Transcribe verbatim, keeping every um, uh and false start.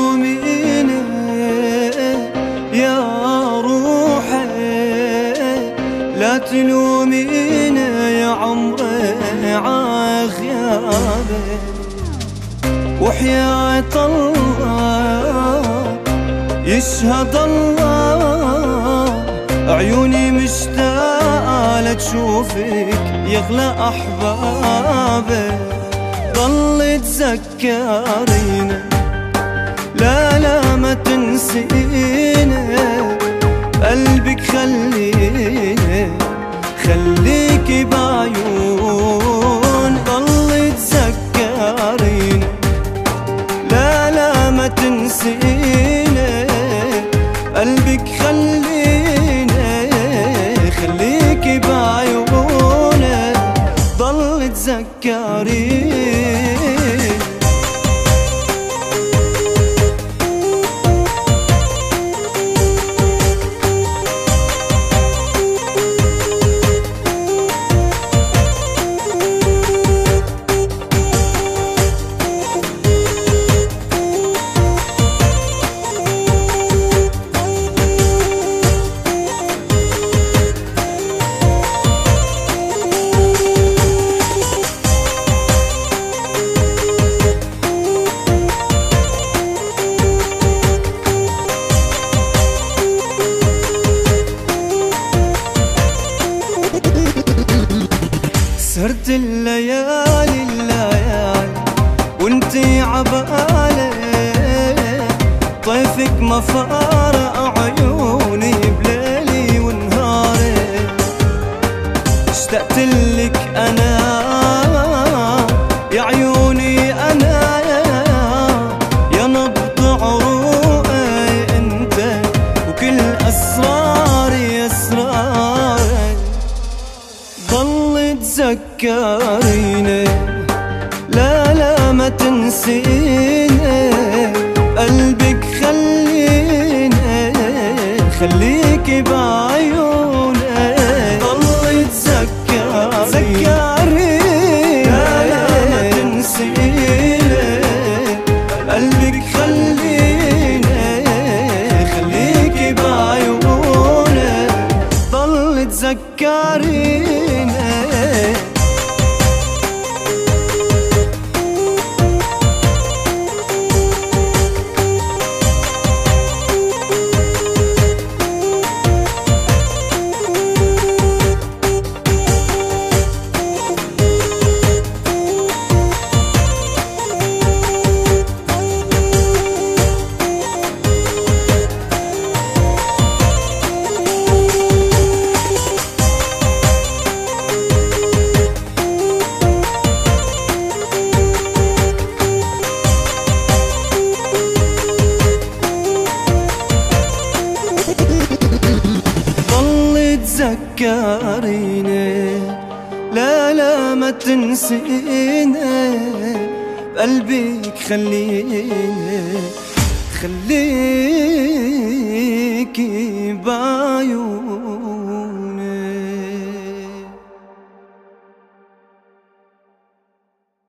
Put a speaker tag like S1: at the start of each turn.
S1: تلوميني يا روحي، لا تلوميني يا عمري عغيابك، وحياة الله يشهد الله عيوني مشتاقة لتشوفك يغلى أحبابك. ضل تذكرينا لا لا ما تنسينا، قلبك خلينا خليكي بعيون. ضل تذكرينا لا لا ما تنسينا، قلبك خلينا خليكي بعيونه. ضل تذكرينا سهرت الليالي الليالي وانتي عبالي، طيفك ما فارق عيوني بليلي ونهاري. اشتقت لك انا يا عيوني انا، يا نبض عروقي انت وكل اسراري اسراري. ضل تذكريني لا لا ما تنسيني، قلبك خليني خليكي بعيوني. ضل تذكريني لا لا ما تنسيني، قلبك خليني خليكي بعيوني. ضل تذكريني تذكريني لا لا ما تنسيني، قلبك خليني خليكي بعيوني.